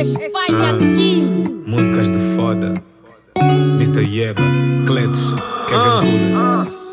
Espalha aqui. Músicas de foda. Mr. Yeba, Cletos, Kevin Cooler.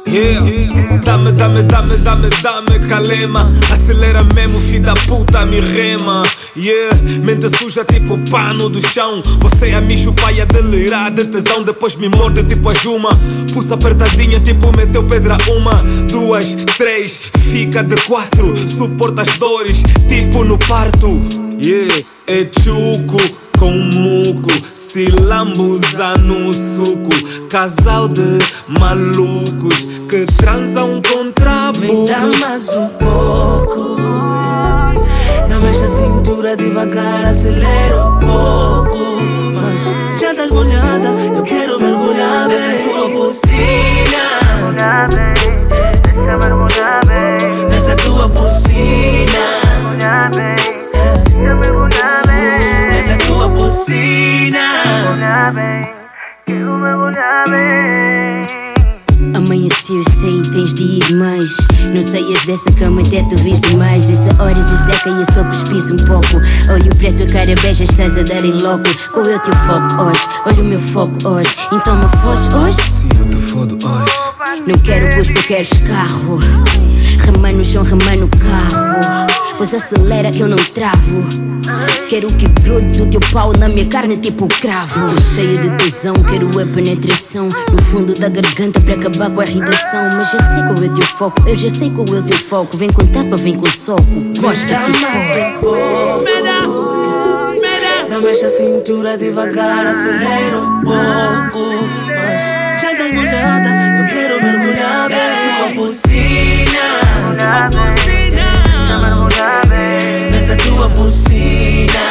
Dame calema. Acelera mesmo, filho da puta, me rema. Mente suja tipo pano do chão. Você a me chupar e a delirar de tesão. Depois me morde tipo a Juma. Pulsa apertadinha tipo meteu pedra. 1, 2, 3, fica de 4. Suporta as dores tipo no parto. É chuco com muco, se lambuza no suco. Casal de malucos que transam com trabuco. Me dá mais um pouco. Não mexa a cintura devagar, acelera um pouco. Mas já estás molhada, eu quero mergulhar nessa tua piscina. Deixa mergulhar bem nessa tua piscina. Deixa mergulhar bem nessa tua piscina. Quero mergulhar bem. Amanheceu, sei, tens de ir mais. Não saias dessa cama até tu vês demais. Essa hora de seca e é só cuspis um pouco. Olho preto, a cara beija, estás a dar em loco. Qual é o teu foco hoje? Olha o meu foco hoje. Então me foges hoje? Sim, eu te fodo hoje. Não quero cuspo, eu quero escarro. Remar no chão, remar no carro. Pois acelera que eu não travo. Quero que grudes o teu pau na minha carne tipo cravo. Tô cheia de tesão, quero a penetração no fundo da garganta para acabar com a irritação. Mas já sei qual é o teu foco, eu já sei qual é o teu foco. Vem com tapa, vem com soco. Gosta-se pouco. Não mexa a cintura devagar, acelera um pouco. Mas já estás molhada, eu quero mergulhar nessa tua piscina. Nessa tua piscina.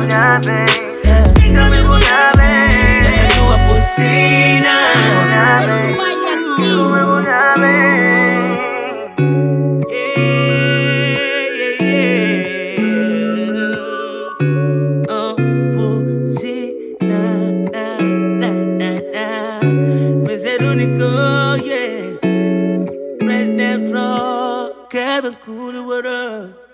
Mergulhar bem nessa tua piscina. Espalha aqui. Mergulhar bem. Mas é o único, yeah. Red Neck Rock, Kevin Cooler, what up?